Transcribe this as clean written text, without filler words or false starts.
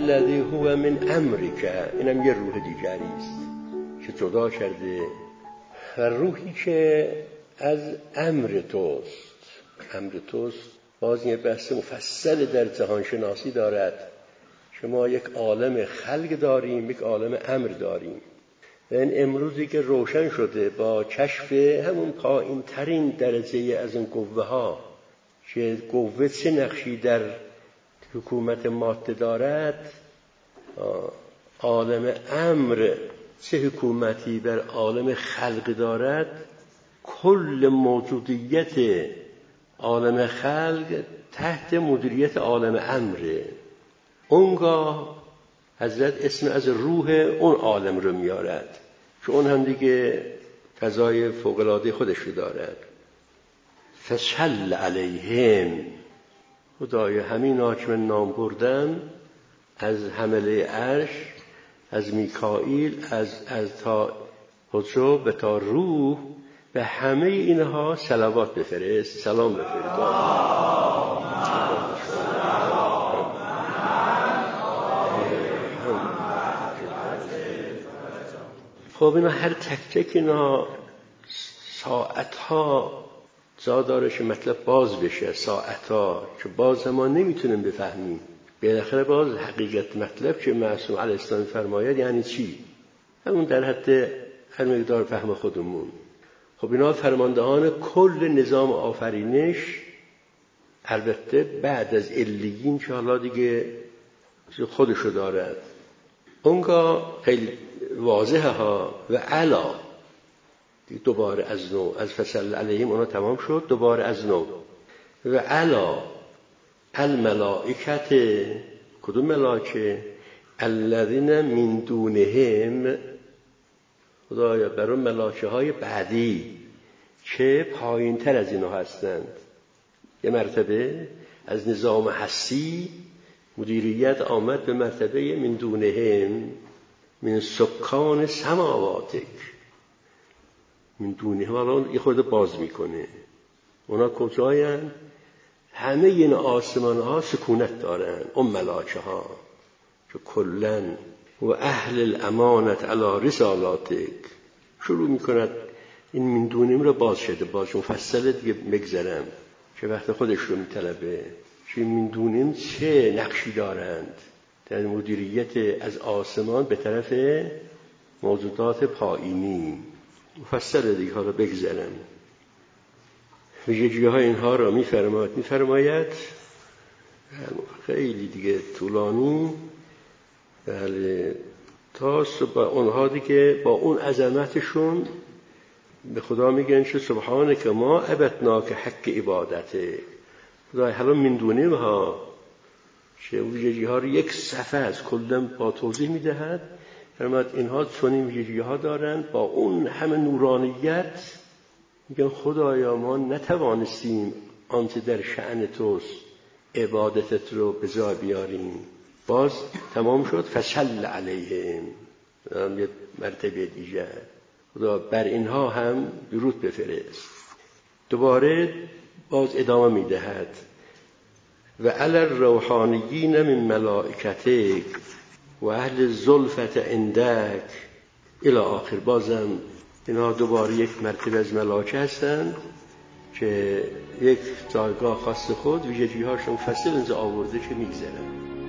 الذی هو من امرک، اینم یه روح دیگری است که جدا کرده، و روحی که از امر توست. باز یه بحث مفصل در جهان شناسی دارد که ما یک عالم خلق داریم، یک عالم امر داریم. و این امروزی که روشن شده با کشف همون پایین ترین درجه از این قوه ها که قوه چه نقشی در حکومت ماده دارد، عالم امر چه حکومتی بر عالم خلق دارد، کل موجودیت عالم خلق تحت مدیریت عالم امره. اونگاه حضرت اسم از روح اون عالم رو میارد که اون هم دیگه فضای فوق‌العاده خودش رو دارد. فصل علیهم، خدای همینا که من نام بردم، از حمله عرش، از میکائیل، از تا حجر به تا روح، به همه اینها صلوات بفرست، سلام بفرست. خب اینا هر تک تک اینا ساعتها جا داره که مطلب باز بشه، ساعتها که باز ما نمیتونیم بفهمیم. بالاخره باز حقیقت مطلب که معصوم علیه السلام فرماید یعنی چی؟ همون در حد هر مقدار فهم خودمون. خب اینا فرماندهان کل نظام آفرینش، البته بعد از علیین که حالا دیگه خودشو دارد. اونگاه خیلی واضحه ها. و علا، دوباره از نو، از فصل علیهم اونا تمام شد، دوباره از نو. و علا الملائکت، کدوم ملائکه؟ الذین من دونهم، خدایا برای ملائکه های بعدی که پایین تر از اینا هستند، یه مرتبه از نظام هستی مدیریت آمد به مرتبه من دونهم، من سکان سماواتک. من دونهم الان یه خورده باز میکنه. اونا کجاین؟ همه این آسمان ها سکونت دارن، اون ملائکه ها که کلن و اهل الامانت علی رسالاتک. شروع میکند این من دونهم رو باز شده، باز مفصل دیگه بگذرم که وقت خودش رو میطلبه که من دونهم چه نقشی دارند در مدیریت از آسمان به طرف موجودات پایینی. مفصل دیگه ها رو بگذرم. ویژگی های اینها را میفرماید خیلی دیگه طولانی. بله، تا با اونها دیگه با اون عظمتشون به خدا میگن که سبحانک ما عبدناک حق عبادته. خدای حالا من دونهم ها که ویژگی ها رو یک صفحه از کلم با توضیح میدهد. فرماید اینها چنین ویژگی ها دارند، با اون همه نورانیت میگن خدایا ما نتوانستیم آنچه در شأن توست عبادتت رو به جا بیاریم. باز تمام شد. فصل علیهم، یه مرتبه دیگه خدا بر اینها هم درود بفرست. دوباره باز ادامه میدهد و علی الروحانیین من ملائکتک و اهل الزلفة عندک الی آخر. بازم اینا دوباره یک مرتبه از ملائکه هستند که یک جایگاه خاص خود ویژگی هاشون فصل اینجا آورده که میگذرن.